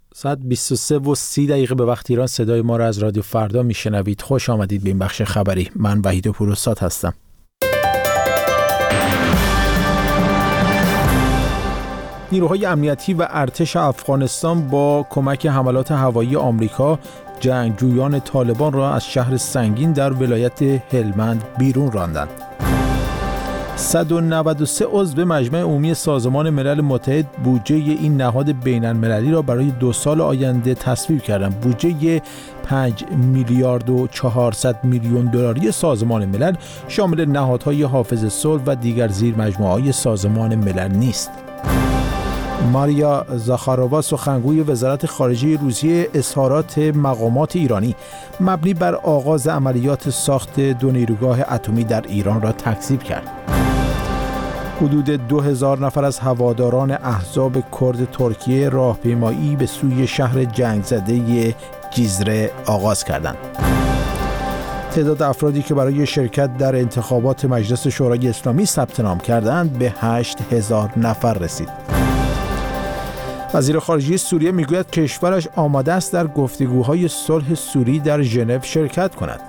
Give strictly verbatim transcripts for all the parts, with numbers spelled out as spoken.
ساعت بیست و سه و سی دقیقه به وقت ایران صدای ما را از رادیو فردا میشنوید. خوش آمدید به این بخش خبری. من وحید پوراستاد هستم. نیروهای امنیتی و ارتش افغانستان با کمک حملات هوایی آمریکا جنگجویان طالبان را از شهر سنگین در ولایت هلمند بیرون راندند. صد و نود و سه عضو مجمع عمومی سازمان ملل متحد بودجه این نهاد بین المللی را برای دو سال آینده تصویب کردند. بودجه پنج میلیارد و چهارصد میلیون دلاری سازمان ملل شامل نهادهای حافظ صلح و دیگر زیر مجموعه‌های سازمان ملل نیست. ماریا زاخارووا سخنگوی وزارت خارجه روسیه اظهارات مقامات ایرانی مبنی بر آغاز عملیات ساخت دو نیروگاه اتمی در ایران را تکذیب کرد. حدود دو هزار نفر از هواداران احزاب کرد ترکیه راهپیمایی به سوی شهر جنگ زده جیزره آغاز کردند. تعداد افرادی که برای شرکت در انتخابات مجلس شورای اسلامی ثبت نام کردند به هشت هزار نفر رسید. وزیر خارجه سوریه میگوید کشورش آماده است در گفتگوهای صلح سوری در ژنو شرکت کند.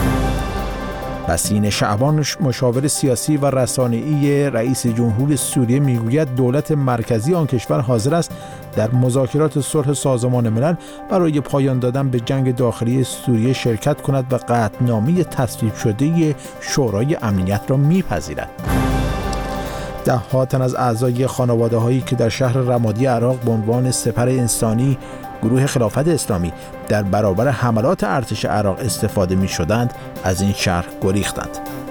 بسین شعبان مشاور سیاسی و رسانه‌ای رئیس جمهور سوریه میگوید دولت مرکزی آن کشور حاضر است در مذاکرات صلح سازمان ملل برای پایان دادن به جنگ داخلی سوریه شرکت کند و قطعنامه تصویب شده شورای امنیت را میپذیرد. ده ها تن از اعضای خانواده‌هایی که در شهر رمادی عراق به عنوان سپر انسانی گروه خلافت اسلامی در برابر حملات ارتش عراق استفاده می‌شدند از این شهر گریختند.